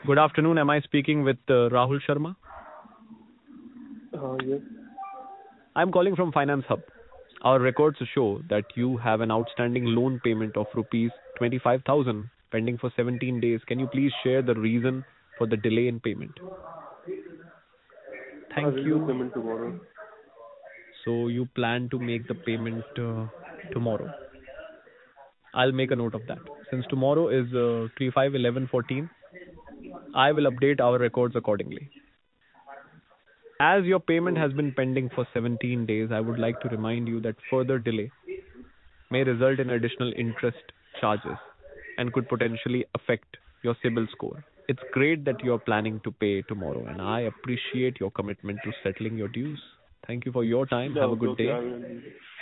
Good afternoon. Am I speaking with Rahul Sharma? Yes. I'm calling from Finance Hub. Our records show that you have an outstanding loan payment of rupees 25,000 pending for 17 days. Can you please share the reason for the delay in payment? I Thank will do you. payment tomorrow. So you plan to make the payment tomorrow. I'll make a note of that. Since tomorrow is 3/5/11/14, I will update our records accordingly. As your payment So, has been pending for 17 days, I would like to remind you that further delay may result in additional interest charges and could potentially affect your CIBIL score. It's great that you're planning to pay tomorrow, and I appreciate your commitment to settling your dues. Thank you for your time. yeah, Have a okay, good okay. day. I will.